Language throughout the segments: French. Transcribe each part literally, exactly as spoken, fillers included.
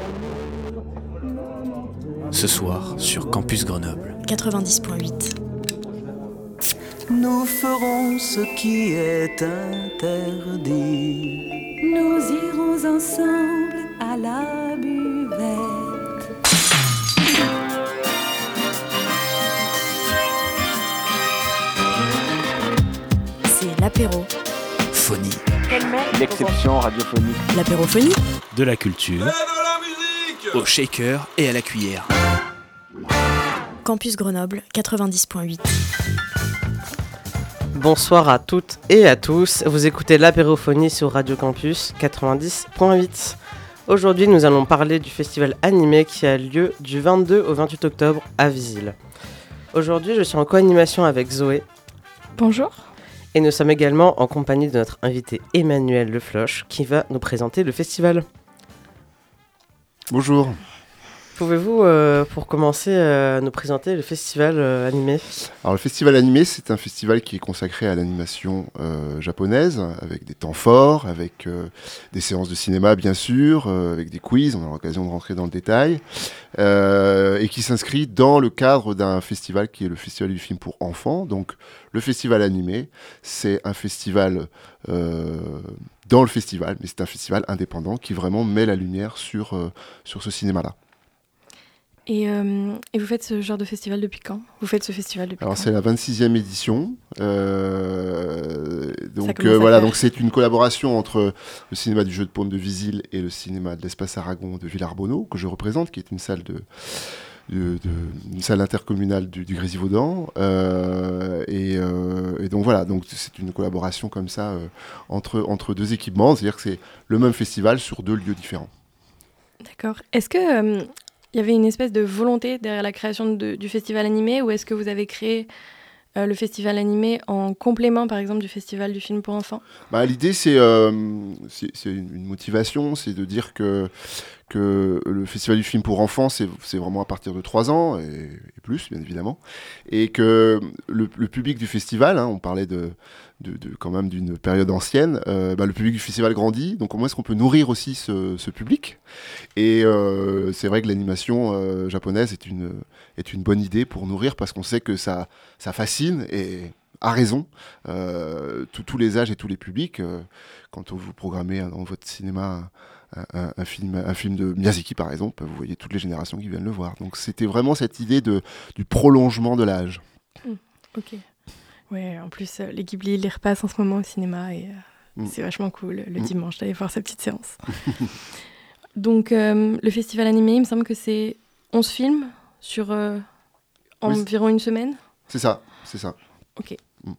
Ce soir sur Campus Grenoble quatre-vingt-dix point huit. Nous ferons ce qui est interdit. Nous irons ensemble à la buvette. C'est l'apéro. Phonie. L'exception radiophonique. L'apérophonie. De la culture. Au shaker et à la cuillère. Campus Grenoble quatre-vingt-dix point huit. Bonsoir à toutes et à tous, vous écoutez l'apérophonie sur Radio Campus quatre-vingt-dix point huit. Aujourd'hui nous allons parler du festival animé qui a lieu du vingt-deux au vingt-huit octobre à Visil. Aujourd'hui je suis en co-animation avec Zoé. Bonjour. Et nous sommes également en compagnie de notre invité Emmanuel Lefloche qui va nous présenter le festival. Bonjour. Pouvez-vous, euh, pour commencer, euh, nous présenter le festival euh, animé ? Alors le festival animé, c'est un festival qui est consacré à l'animation euh, japonaise, avec des temps forts, avec euh, des séances de cinéma bien sûr, euh, avec des quiz, on aura l'occasion de rentrer dans le détail, euh, et qui s'inscrit dans le cadre d'un festival qui est le Festival du film pour enfants. Donc le festival animé, c'est un festival euh, dans le festival, mais c'est un festival indépendant qui vraiment met la lumière sur, euh, sur ce cinéma-là. Et, euh, et vous faites ce genre de festival depuis quand ? Vous faites ce festival depuis Alors quand ? c'est la vingt-sixième édition. Euh, donc euh, voilà, donc c'est une collaboration entre le cinéma du Jeu de Paume de Visil et le cinéma de l'Espace Aragon de Villarbonneau que je représente, qui est une salle de, de, de une salle intercommunale du, du Grésivaudan. Euh, et, euh, et donc voilà, donc c'est une collaboration comme ça euh, entre entre deux équipements, c'est-à-dire que c'est le même festival sur deux lieux différents. D'accord. Est-ce que euh, il y avait une espèce de volonté derrière la création de, du festival animé, ou est-ce que vous avez créé euh, le festival animé en complément, par exemple, du festival du film pour enfants ? Bah, l'idée, c'est, euh, c'est, c'est une motivation, c'est de dire que, que le festival du film pour enfants, c'est, c'est vraiment à partir de trois ans, et, et plus, bien évidemment, et que le, le public du festival, hein, on parlait de... De, de, quand même d'une période ancienne, euh, bah, le public du festival grandit, donc comment est-ce qu'on peut nourrir aussi ce, ce public ? Et euh, c'est vrai que l'animation euh, japonaise est une, est une bonne idée pour nourrir, parce qu'on sait que ça, ça fascine, et à raison, euh, tous les âges et tous les publics. Euh, quand vous programmez dans votre cinéma un, un, un, film, un film de Miyazaki par exemple, vous voyez toutes les générations qui viennent le voir. Donc c'était vraiment cette idée de, du prolongement de l'âge. Mmh, ok. Ouais, en plus, euh, les Ghibli, ils les repassent en ce moment au cinéma et euh, mm. c'est vachement cool le mm. dimanche d'aller voir sa petite séance. Donc, euh, le festival animé, il me semble que c'est onze films sur euh, oui, environ c'est... une semaine. C'est ça, c'est ça. Ok. Mm.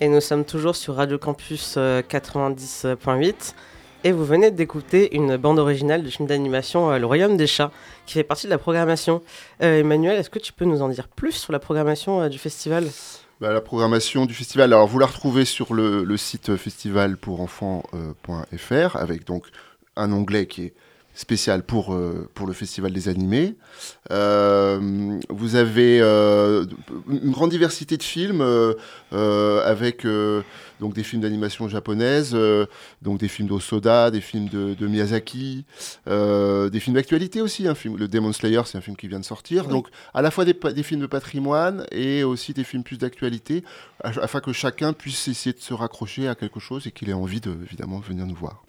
Et nous sommes toujours sur Radio Campus euh, quatre-vingt-dix point huit. Et vous venez d'écouter une bande originale du film d'animation euh, Le Royaume des Chats, qui fait partie de la programmation. Euh, Emmanuel, est-ce que tu peux nous en dire plus sur la programmation euh, du festival ? Bah, la programmation du festival, alors vous la retrouvez sur le, le site festival pour enfants point f r, avec donc un onglet qui est spécial pour, euh, pour le Festival des animés. Euh, vous avez euh, une grande diversité de films euh, euh, avec euh, donc des films d'animation japonaise, euh, donc des films d'Osoda, des films de, de Miyazaki, euh, des films d'actualité aussi. Un film, le Demon Slayer, c'est un film qui vient de sortir. Oui. Donc à la fois des, des films de patrimoine et aussi des films plus d'actualité, afin que chacun puisse essayer de se raccrocher à quelque chose et qu'il ait envie de, évidemment, de venir nous voir.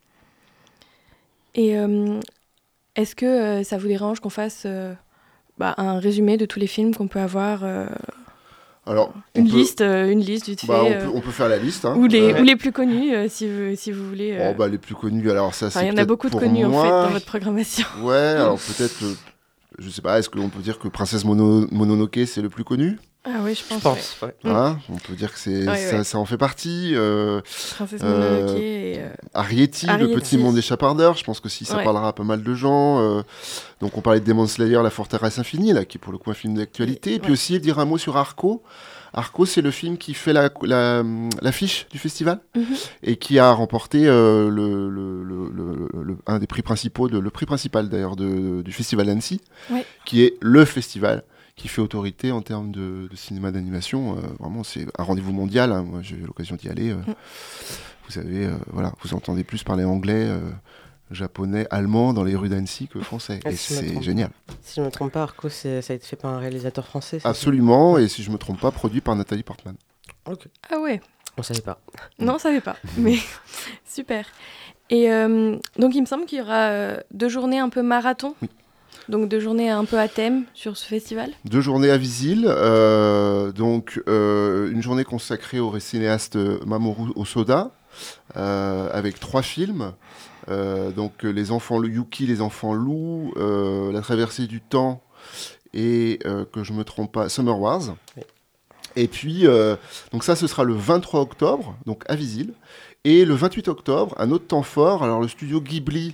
Et euh, est-ce que euh, ça vous dérange qu'on fasse euh, bah, un résumé de tous les films qu'on peut avoir euh, Alors, une, peut... liste, euh, une liste vite bah, fait on, euh, peut, on peut faire la liste. Hein. Ou, les, euh... ou les plus connus, euh, si, vous, si vous voulez. Euh... Oh, bah, les plus connus, alors ça, enfin, c'est il y en a beaucoup de connus, moi. en fait, dans votre programmation. Ouais, alors peut-être, euh, je sais pas, est-ce qu'on peut dire que Princesse Mono... Mononoke, c'est le plus connu ? Ah oui, je pense. Je pense, ouais. ouais. Hein, on peut dire que c'est, ouais, ça, ouais. ça en fait partie. Euh, Princesse Mononoke euh, et... Euh... Arrietty, Arrietty, le petit monde des chapardeurs, je pense que si ça ouais. parlera à pas mal de gens. Euh, donc on parlait de Demon Slayer, La Forteresse Infinie, là, qui est pour le coup un film d'actualité. Et, et puis ouais. aussi dire un mot sur Arco. Arco, c'est le film qui fait la, la, l'affiche du festival mm-hmm. et qui a remporté euh, le, le, le, le, le, un des prix principaux, de, le prix principal d'ailleurs de, du festival d'Annecy, ouais. qui est le festival qui fait autorité en termes de, de cinéma d'animation. Euh, vraiment, c'est un rendez-vous mondial. Hein. Moi, j'ai eu l'occasion d'y aller. Euh, mm. Vous savez, euh, voilà, vous entendez plus parler anglais, euh, japonais, allemand dans les rues d'Annecy que français. Ah, et si c'est génial. Si je ne me trompe pas, Arco, c'est, ça a été fait par un réalisateur français. Absolument, ça. Et si je ne me trompe pas, produit par Nathalie Portman. Ok. Ah ouais. On ne savait pas. Non, on ne savait pas, mais super. Et euh, donc, il me semble qu'il y aura euh, deux journées un peu marathon. Oui. Donc deux journées un peu à thème sur ce festival. Deux journées à Visil, euh, donc euh, une journée consacrée au cinéaste Mamoru Hosoda, euh, avec trois films. Euh, donc les enfants Yuki, les enfants loups, euh, La traversée du temps et, euh, que je ne me trompe pas, Summer Wars. Oui. Et puis, euh, donc ça ce sera le vingt-trois octobre, donc à Visil. Et le vingt-huit octobre, un autre temps fort, alors le studio Ghibli.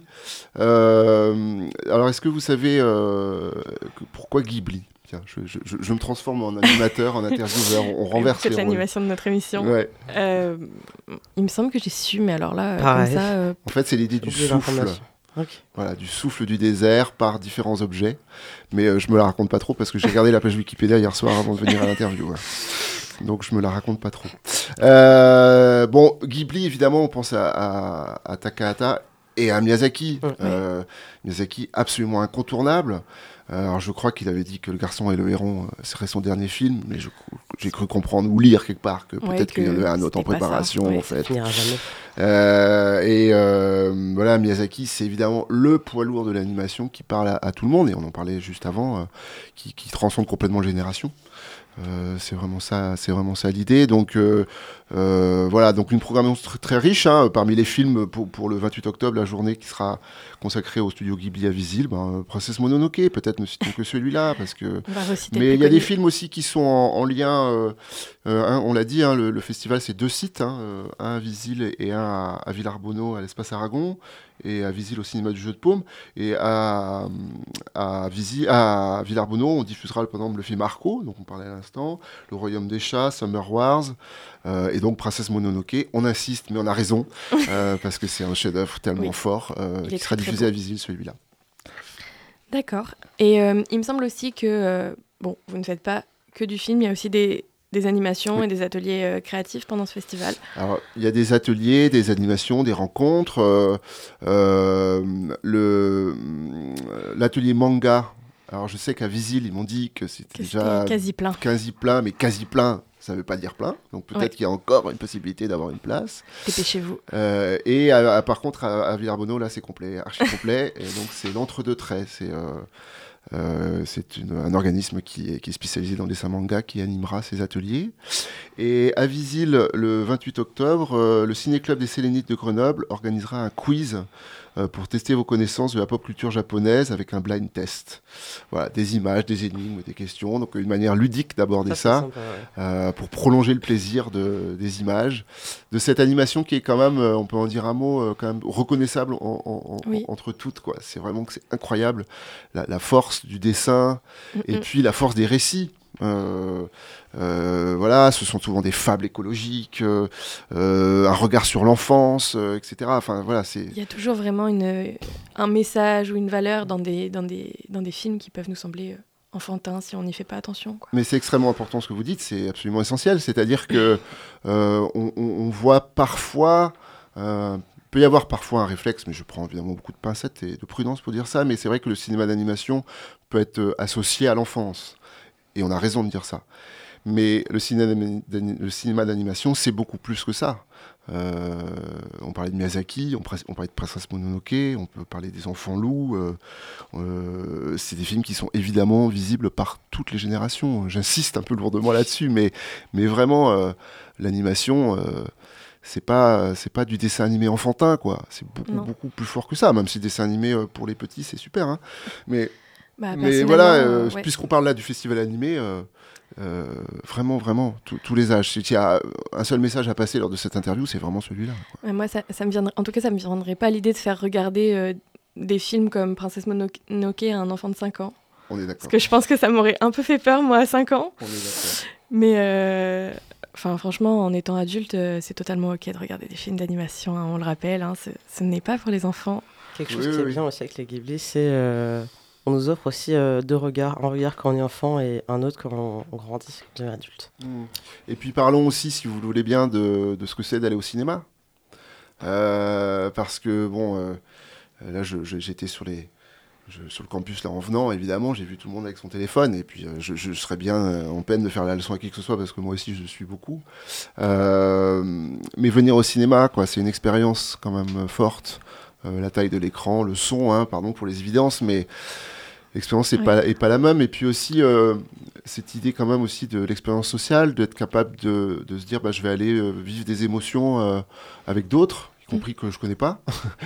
Euh, alors, est-ce que vous savez euh, que, pourquoi Ghibli ? Tiens, je, je, je, je me transforme en animateur, en intervieweur, on, on renverse les rôles. C'est l'animation de notre émission. Ouais. Euh, il me semble que j'ai su, mais alors là, Pareil. comme ça... Euh... En fait, c'est l'idée du souffle. Okay. Voilà, du souffle du désert par différents objets. Mais euh, je me la raconte pas trop parce que j'ai regardé la page Wikipédia hier soir avant de venir à l'interview. Ouais. Donc je me la raconte pas trop. Euh, bon, Ghibli, évidemment, on pense à, à, à Takahata et à Miyazaki. Ouais. Euh, Miyazaki, absolument incontournable. Alors je crois qu'il avait dit que Le Garçon et le Héron serait son dernier film, mais je, j'ai cru comprendre ou lire quelque part que ouais, peut-être que qu'il y en avait un autre en préparation. Ouais, en fait. Ça finira jamais. Euh, et euh, voilà, Miyazaki, c'est évidemment le poids lourd de l'animation qui parle à, à tout le monde, et on en parlait juste avant, euh, qui, qui transcende complètement les générations. Euh, c'est vraiment ça, c'est vraiment ça l'idée. Donc euh, euh, voilà, donc une programmation tr- très riche. Hein, parmi les films pour, pour le vingt-huit octobre, la journée qui sera consacrée au studio Ghibli à Visil, ben, Princesse Mononoke, peut-être ne citons que celui-là, parce que. Mais il y a des films aussi qui sont en, en lien. Euh, euh, hein, on l'a dit, hein, le, le festival c'est deux sites, hein, euh, un à Visil et un à, à Villarbonneau à l'Espace Aragon. Et à Visil au cinéma du Jeu de Paume. Et à, à, Visil, à Villarbonneau, on diffusera par exemple le film Arco, dont on parlait à l'instant, Le Royaume des Chats, Summer Wars, euh, et donc Princesse Mononoke. On insiste, mais on a raison, euh, parce que c'est un chef-d'œuvre tellement oui. fort, euh, qui sera diffusé à Visil, celui-là. D'accord. Et euh, il me semble aussi que, euh, bon, vous ne faites pas que du film, il y a aussi des... des animations oui. et des ateliers euh, créatifs pendant ce festival. Alors, il y a des ateliers, des animations, des rencontres. Euh, euh, le, l'atelier manga, alors je sais qu'à Visil, ils m'ont dit que c'était Qu'est-ce déjà quasi plein. quasi plein, mais quasi plein, ça ne veut pas dire plein. Donc peut-être ouais. qu'il y a encore une possibilité d'avoir une place. Dépêchez-vous. Euh, et à, à, par contre, à, à Villarbonneau, là, c'est complet, archi complet. Et donc, c'est l'entre-deux traits. C'est... Euh, Euh, c'est une, un organisme qui est, qui est spécialisé dans le dessin manga qui animera ces ateliers. Et à Visil, le vingt-huit octobre, euh, le Ciné-Club des Sélénites de Grenoble organisera un quiz euh, pour tester vos connaissances de la pop culture japonaise avec un blind test. Voilà, des images, des énigmes, des questions. Donc une manière ludique d'aborder ça, ça sympa, ouais. euh, pour prolonger le plaisir de, des images, de cette animation qui est quand même, on peut en dire un mot, euh, quand même reconnaissable en, en, oui. en, entre toutes, quoi. C'est vraiment que c'est incroyable, la, la force du dessin mm-hmm. et puis la force des récits. Euh, euh, voilà, ce sont souvent des fables écologiques, euh, euh, un regard sur l'enfance, euh, et cetera. Enfin, voilà, c'est... Il y a toujours vraiment une, un message ou une valeur dans des, dans, des, dans des films qui peuvent nous sembler enfantins si on n'y fait pas attention, quoi. Mais c'est extrêmement important ce que vous dites, c'est absolument essentiel. C'est-à-dire que euh, on, on voit parfois... Euh, Il peut y avoir parfois un réflexe, mais je prends évidemment beaucoup de pincettes et de prudence pour dire ça, mais c'est vrai que le cinéma d'animation peut être euh, associé à l'enfance. Et on a raison de dire ça. Mais le cinéma, le cinéma d'animation, c'est beaucoup plus que ça. Euh, on parlait de Miyazaki, on, pres- on parlait de Princesse Mononoke, on peut parler des Enfants loups. Euh, euh, c'est des films qui sont évidemment visibles par toutes les générations. J'insiste un peu lourdement là-dessus, mais, mais vraiment, euh, l'animation... Euh, c'est pas c'est pas du dessin animé enfantin, quoi. C'est beaucoup non. beaucoup plus fort que ça, même si le dessin animé euh, pour les petits c'est super, hein. Mais bah, mais voilà, euh, ouais. puisqu'on parle là du festival animé, euh, euh, vraiment vraiment tous les âges. S'il y a un seul message à passer lors de cette interview, c'est vraiment celui-là, quoi. Ouais, moi, ça, ça me viendrait, en tout cas, ça me viendrait pas à l'idée de faire regarder euh, des films comme Princesse Mononoke à un enfant de cinq ans. On est d'accord. Parce que je pense que ça m'aurait un peu fait peur, moi, à cinq ans. On est d'accord. Mais euh, enfin, franchement, en étant adulte, euh, c'est totalement ok de regarder des films d'animation, hein, on le rappelle, hein, ce, ce n'est pas pour les enfants. Quelque chose oui, qui oui. est bien aussi avec les Ghibli, c'est euh, on nous offre aussi euh, deux regards, un regard quand on est enfant et un autre quand on, on grandit, quand on est adulte. Mmh. Et puis parlons aussi, si vous le voulez bien, de, de ce que c'est d'aller au cinéma. Euh, parce que, bon, euh, là, je, je, j'étais sur les... Je, sur le campus là en venant, évidemment j'ai vu tout le monde avec son téléphone et puis euh, je, je serais bien euh, en peine de faire la leçon à qui que ce soit parce que moi aussi je suis beaucoup euh, mais venir au cinéma, quoi, c'est une expérience quand même forte, euh, la taille de l'écran, le son, hein, pardon pour les évidences, mais l'expérience n'est oui. pas, est pas la même. Et puis aussi euh, cette idée quand même aussi de l'expérience sociale, d'être capable de, de se dire bah, je vais aller euh, vivre des émotions euh, avec d'autres, y compris que je connais pas,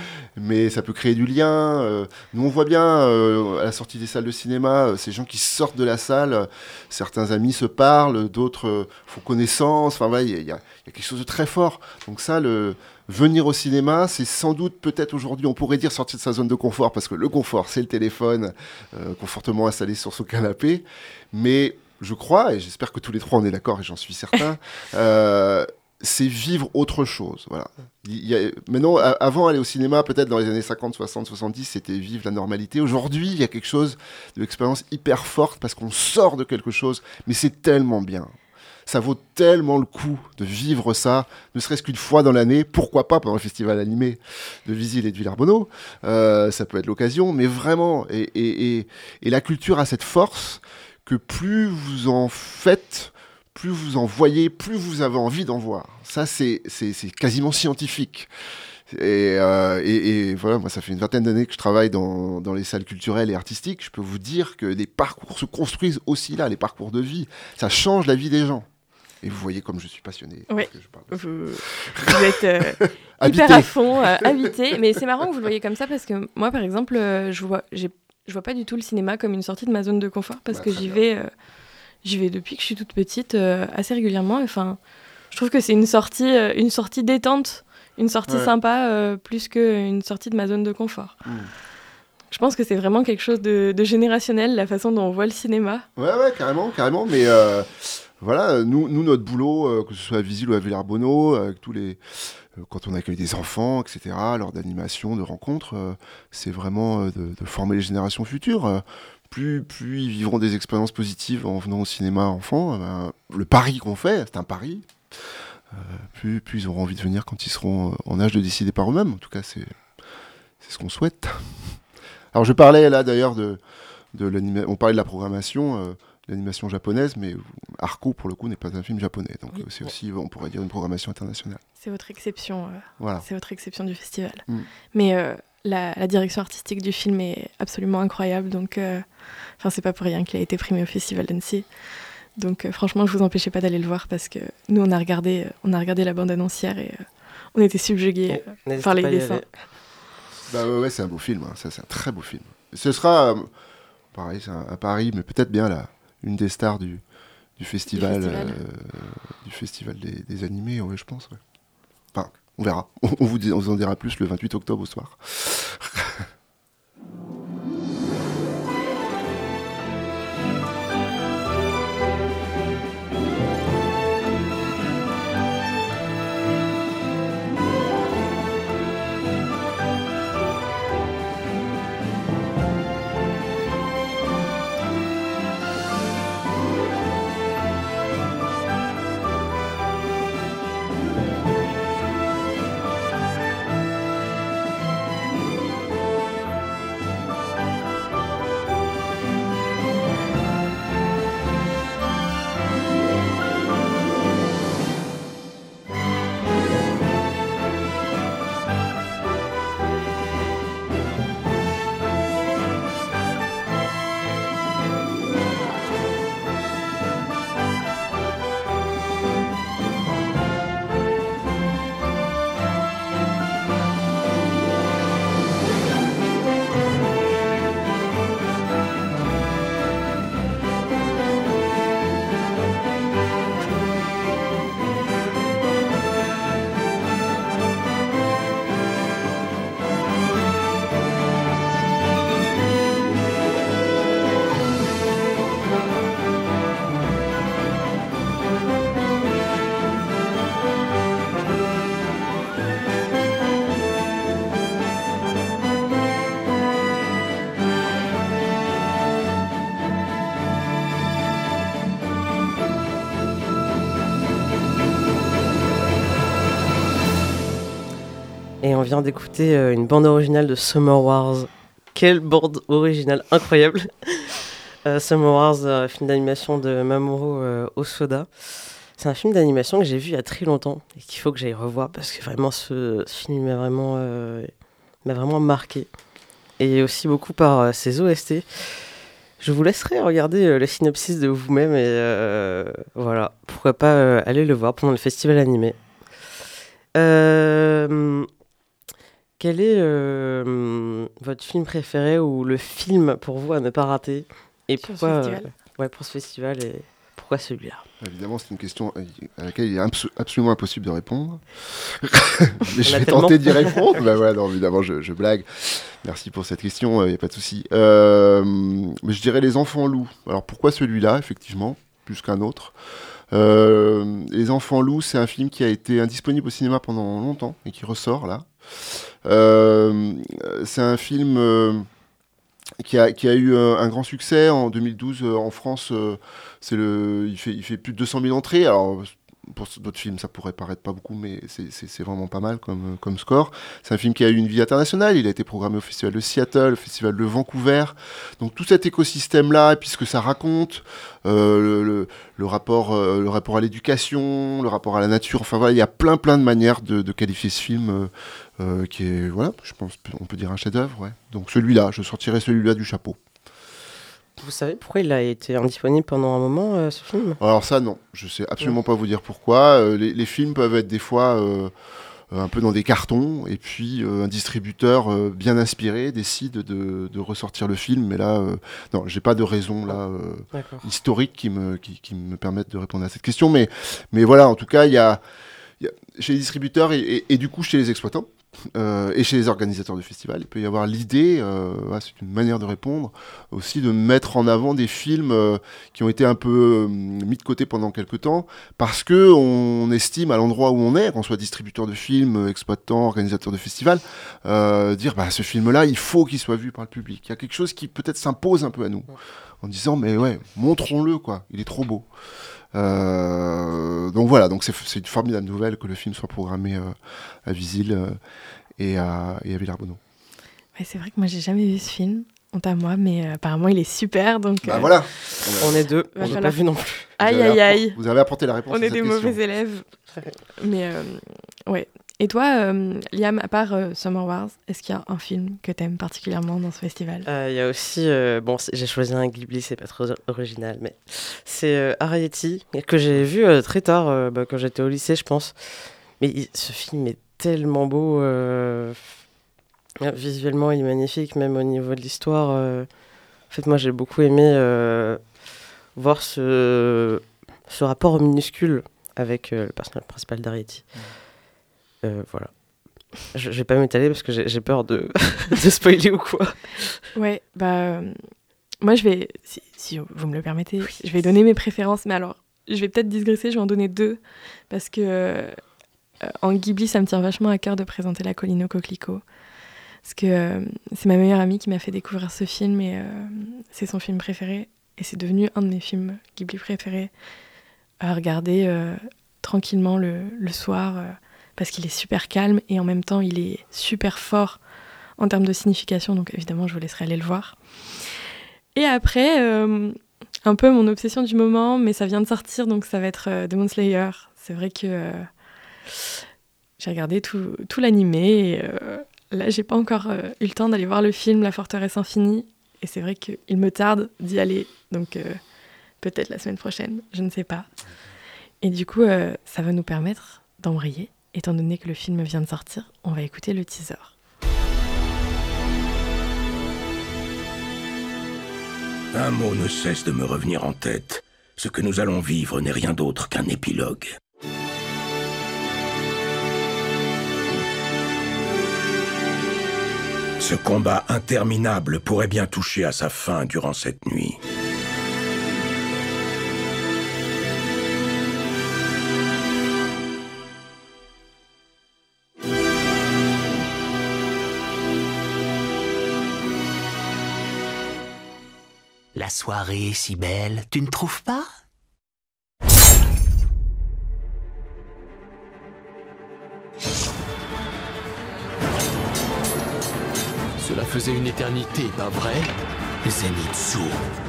mais ça peut créer du lien. Euh, nous, on voit bien euh, à la sortie des salles de cinéma, euh, ces gens qui sortent de la salle, euh, certains amis se parlent, d'autres euh, font connaissance. Enfin, il ouais, y, y, y a quelque chose de très fort. Donc ça, le venir au cinéma, c'est sans doute, peut-être aujourd'hui, on pourrait dire sortir de sa zone de confort, parce que le confort, c'est le téléphone, euh, confortablement installé sur son canapé. Mais je crois, et j'espère que tous les trois on est d'accord, et j'en suis certain. euh, c'est vivre autre chose, voilà. Il y a, maintenant, a, avant, aller au cinéma, peut-être dans les années cinquante, soixante, soixante-dix, c'était vivre la normalité. Aujourd'hui, il y a quelque chose de l'expérience hyper forte parce qu'on sort de quelque chose, mais c'est tellement bien. Ça vaut tellement le coup de vivre ça, ne serait-ce qu'une fois dans l'année, pourquoi pas pendant le festival animé de Visil et de Villers-Bonnot, euh, ça peut être l'occasion, mais vraiment, et, et, et, et la culture a cette force que plus vous en faites, plus vous en voyez, plus vous avez envie d'en voir. Ça, c'est, c'est, c'est quasiment scientifique. Et, euh, et, et voilà, moi, ça fait une vingtaine d'années que je travaille dans, dans les salles culturelles et artistiques. Je peux vous dire que des parcours se construisent aussi là, les parcours de vie. Ça change la vie des gens. Et vous voyez comme je suis passionné. Oui, je parle de vous, vous êtes euh, hyper à fond, euh, habité. Mais c'est marrant que vous le voyez comme ça parce que moi, par exemple, euh, je vois, j'ai, je vois pas du tout le cinéma comme une sortie de ma zone de confort parce bah, que j'y bien. vais... Euh, J'y vais depuis que je suis toute petite, euh, assez régulièrement. Enfin, je trouve que c'est une sortie, euh, une sortie détente, une sortie ouais. sympa, euh, plus qu'une sortie de ma zone de confort. Mmh. Je pense que c'est vraiment quelque chose de, de générationnel, la façon dont on voit le cinéma. Ouais, ouais, carrément, carrément. Mais euh, voilà, nous, nous, notre boulot, euh, que ce soit à Visil ou à Villers-Bonnot, avec tous les... Euh, quand on accueille des enfants, et cetera, lors d'animations, de rencontres, euh, c'est vraiment euh, de, de former les générations futures. Euh, Plus, plus ils vivront des expériences positives en venant au cinéma enfant, euh, ben, le pari qu'on fait, c'est un pari, euh, plus, plus ils auront envie de venir quand ils seront en âge de décider par eux-mêmes. En tout cas, c'est, c'est ce qu'on souhaite. Alors, je parlais là d'ailleurs de, de l'animation, on parlait de la programmation, euh, de l'animation japonaise, mais Arco, pour le coup, n'est pas un film japonais. Donc, oui. euh, c'est aussi, on pourrait dire, une programmation internationale. C'est votre exception, euh, voilà. c'est votre exception du festival. Mm. Mais euh, la, la direction artistique du film est absolument incroyable. Donc, euh, enfin, c'est pas pour rien qu'il a été primé au Festival d'Annecy. Donc, euh, franchement, je vous empêchais pas d'aller le voir parce que nous, on a regardé, on a regardé la bande-annonce hier et euh, on était subjugués Bon, euh, par les dessins. Bah ouais, ouais, c'est un beau film, hein. Ça, c'est un très beau film. Ce sera, euh, pareil, c'est un, à Paris, mais peut-être bien là, une des stars du, du festival, du festival, euh, du festival des, des animés, ouais, je pense. Ouais. Enfin, on verra. On vous, dit, on vous en dira plus le vingt-huit octobre au soir. Et on vient d'écouter euh, une bande originale de Summer Wars. Quelle bande originale incroyable. euh, Summer Wars, euh, film d'animation de Mamoru euh, Hosoda. C'est un film d'animation que j'ai vu il y a très longtemps et qu'il faut que j'aille revoir parce que vraiment ce, ce film m'a vraiment, euh, m'a vraiment marqué. Et aussi beaucoup par euh, ses O S T. Je vous laisserai regarder euh, le synopsis de vous-même et euh, voilà, pourquoi pas euh, aller le voir pendant le festival animé. Euh, quel est euh, votre film préféré ou le film pour vous à ne pas rater et Sur pourquoi ce festival. euh, ouais, pour ce festival et pourquoi celui-là? Évidemment, c'est une question à laquelle il est abso- absolument impossible de répondre. Mais je On a vais tellement. tenter d'y répondre. Bah ouais, non, évidemment, je, je blague. Merci pour cette question, il euh, n'y a pas de souci. Euh, mais je dirais Les Enfants Loups. Alors pourquoi celui-là, effectivement, plus qu'un autre? euh, Les Enfants Loups, c'est un film qui a été indisponible au cinéma pendant longtemps et qui ressort là. Euh, c'est un film... Euh, Qui a, qui a eu euh, un grand succès en deux mille douze euh, en France. Euh, c'est le, il, fait, il fait plus de deux cent mille entrées. Alors, pour d'autres films, ça pourrait paraître pas beaucoup, mais c'est, c'est, c'est vraiment pas mal comme, comme score. C'est un film qui a eu une vie internationale. Il a été programmé au Festival de Seattle, au Festival de Vancouver. Donc, tout cet écosystème-là, et puis ce que ça raconte, euh, le, le, le, rapport, euh, le rapport à l'éducation, le rapport à la nature. Enfin, voilà, il y a plein, plein de manières de, de qualifier ce film. Euh, Euh, qui est, voilà, je pense on peut dire un chef-d'œuvre, ouais. Donc celui-là, je sortirai celui-là du chapeau. Vous savez pourquoi il a été indisponible pendant un moment, euh, ce film? Alors ça, non, je sais absolument ouais. pas vous dire pourquoi. Euh, les, les films peuvent être des fois euh, un peu dans des cartons, et puis euh, un distributeur euh, bien inspiré décide de, de ressortir le film, mais là, euh, non, j'ai pas de raison là euh, historique qui me, qui, qui me permette de répondre à cette question, mais, mais voilà, en tout cas, il y a, y a chez les distributeurs et, et, et du coup chez les exploitants, Euh, et chez les organisateurs de festivals, il peut y avoir l'idée, euh, ouais, c'est une manière de répondre, aussi de mettre en avant des films euh, qui ont été un peu euh, mis de côté pendant quelques temps, parce qu'on estime à l'endroit où on est, qu'on soit distributeur de films, exploitant, organisateur de festivals, euh, dire bah, ce film-là, il faut qu'il soit vu par le public. Il y a quelque chose qui peut-être s'impose un peu à nous, en disant mais ouais, montrons-le, quoi, il est trop beau. Euh, donc voilà, donc c'est, c'est une formidable nouvelle que le film soit programmé euh, à Visil euh, et à, et à Villarbonneau. Ouais, c'est vrai que moi j'ai jamais vu ce film, honte à moi, mais euh, apparemment il est super. Donc, bah euh, voilà, on est deux, on l'a n'a pas vu non plus. Aïe aïe aïe. Vous avez apporté la réponse. On à est cette des question. mauvais élèves. Mais euh, ouais. Et toi, euh, Liam, à part euh, Summer Wars, est-ce qu'il y a un film que t'aimes particulièrement dans ce festival ? Il euh, y a aussi, euh, bon, j'ai choisi un Ghibli, c'est pas trop original, mais c'est euh, Arrietty, que j'ai vu euh, très tard, euh, bah, quand j'étais au lycée, je pense. Mais il, ce film est tellement beau, euh, visuellement il est magnifique, même au niveau de l'histoire. Euh, en fait, moi j'ai beaucoup aimé euh, voir ce, ce rapport au minuscule avec euh, le personnage principal d'Arrietty. Mmh. Euh, voilà. Je, je vais pas m'étaler parce que j'ai, j'ai peur de, de spoiler ou quoi. Ouais, bah euh, moi je vais, si, si vous me le permettez, oui. je vais donner mes préférences, mais alors je vais peut-être digresser, je vais en donner deux parce que euh, en Ghibli ça me tient vachement à cœur de présenter La Colline aux coquelicots parce que euh, c'est ma meilleure amie qui m'a fait découvrir ce film et euh, c'est son film préféré et c'est devenu un de mes films Ghibli préférés à regarder euh, tranquillement le, le soir. Euh, parce qu'il est super calme et en même temps il est super fort en termes de signification, donc évidemment je vous laisserai aller le voir. Et après, euh, un peu mon obsession du moment, mais ça vient de sortir, donc ça va être euh, Demon Slayer. C'est vrai que euh, j'ai regardé tout, tout l'animé et euh, là j'ai pas encore euh, eu le temps d'aller voir le film La Forteresse Infinie et c'est vrai qu'il me tarde d'y aller, donc euh, peut-être la semaine prochaine, je ne sais pas. Et du coup, euh, ça va nous permettre d'embrayer. Étant donné que le film vient de sortir, on va écouter le teaser. Un mot ne cesse de me revenir en tête. Ce que nous allons vivre n'est rien d'autre qu'un épilogue. Ce combat interminable pourrait bien toucher à sa fin durant cette nuit. La soirée est si belle, tu ne trouves pas ? Cela faisait une éternité, pas vrai ? Zenitsu.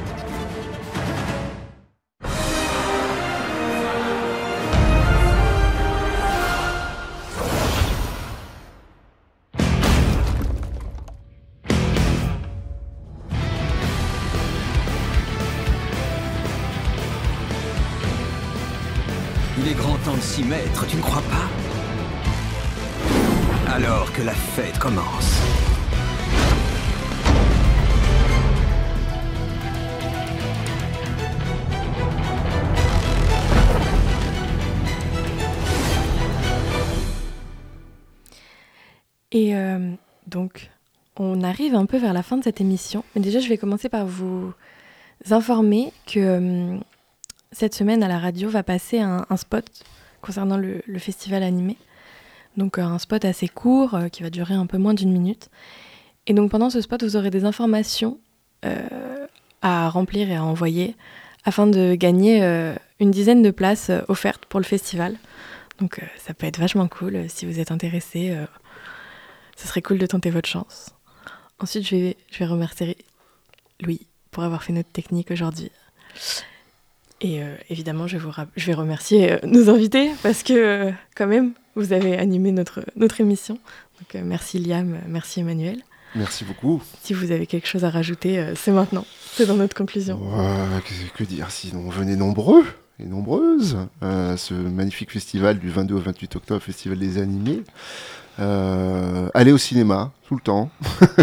Il est grand temps de s'y mettre, tu ne crois pas ? Alors que la fête commence. Et euh, donc, on arrive un peu vers la fin de cette émission. Mais déjà, je vais commencer par vous informer que euh, cette semaine, à la radio, va passer un, un spot concernant le, le festival animé. Donc, euh, un spot assez court, euh, qui va durer un peu moins d'une minute. Et donc, pendant ce spot, vous aurez des informations euh, à remplir et à envoyer afin de gagner euh, une dizaine de places euh, offertes pour le festival. Donc, euh, ça peut être vachement cool euh, si vous êtes intéressé. Euh, Ce serait cool de tenter votre chance. Ensuite, je vais, je vais remercier Louis pour avoir fait notre technique aujourd'hui. Et euh, évidemment, je vais, vous ra- je vais remercier euh, nos invités parce que, euh, quand même, vous avez animé notre, notre émission. Donc, euh, merci Liam, merci Emmanuel. Merci beaucoup. Si vous avez quelque chose à rajouter, euh, c'est maintenant. C'est dans notre conclusion. Ouais, que, que dire, sinon venez nombreux et nombreuses à ce magnifique festival du vingt-deux au vingt-huit octobre, Festival des animés. Euh, aller au cinéma tout le temps.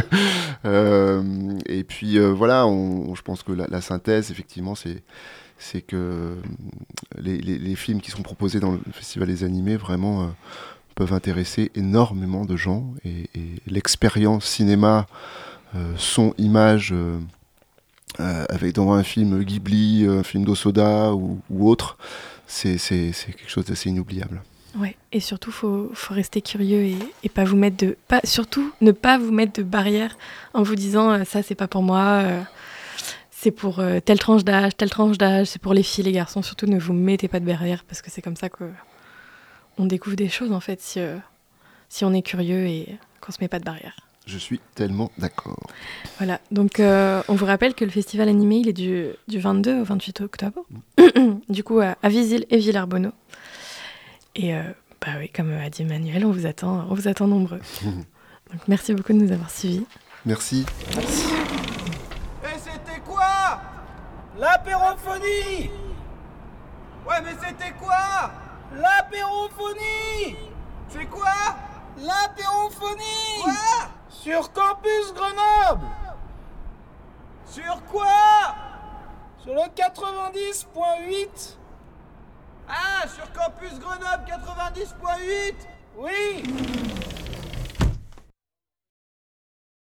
euh, et puis euh, voilà, on, je pense que la, la synthèse, effectivement, c'est, c'est que les, les, les films qui sont proposés dans le Festival des animés vraiment euh, peuvent intéresser énormément de gens. Et, et l'expérience cinéma, euh, son, image, euh, euh, avec dans un film Ghibli, un film d'Osoda ou, ou autre, c'est, c'est, c'est quelque chose d'assez inoubliable. Ouais, et surtout, faut, faut rester curieux et, et pas vous mettre de... Pas, surtout, ne pas vous mettre de barrières en vous disant euh, « ça, c'est pas pour moi, euh, c'est pour euh, telle tranche d'âge, telle tranche d'âge, c'est pour les filles, les garçons. » Surtout, ne vous mettez pas de barrières parce que c'est comme ça qu'on découvre des choses, en fait, si, euh, si on est curieux et qu'on se met pas de barrières. Je suis tellement d'accord. Voilà, donc euh, on vous rappelle que le festival animé, il est du, du vingt-deux au vingt-huit octobre, du coup à, à Visil et Villers-Bonneau. Et euh, Bah oui, comme a dit Emmanuel, on vous attend, on vous attend nombreux. Donc merci beaucoup de nous avoir suivis. Merci. Merci. Et c'était quoi? L'apérophonie! Ouais, mais c'était quoi? L'apérophonie! C'est quoi? L'apérophonie! Quoi? Sur Campus Grenoble! Sur quoi? Sur le quatre-vingt-dix point huit? Ah, sur Campus Grenoble quatre-vingt-dix point huit? Oui!